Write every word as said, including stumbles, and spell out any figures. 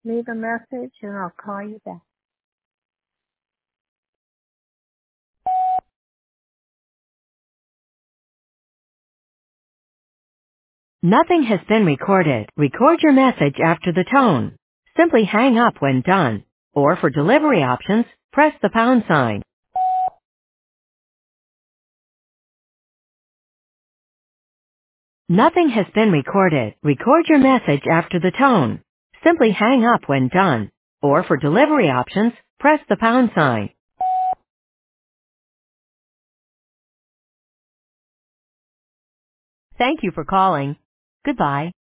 Leave a message and I'll call you back. Nothing has been recorded. Record your message after the tone. Simply hang up when done. Or for delivery options, press the pound sign. Nothing has been recorded. Record your message after the tone. Simply hang up when done. Or for delivery options, press the pound sign. Thank you for calling. Goodbye.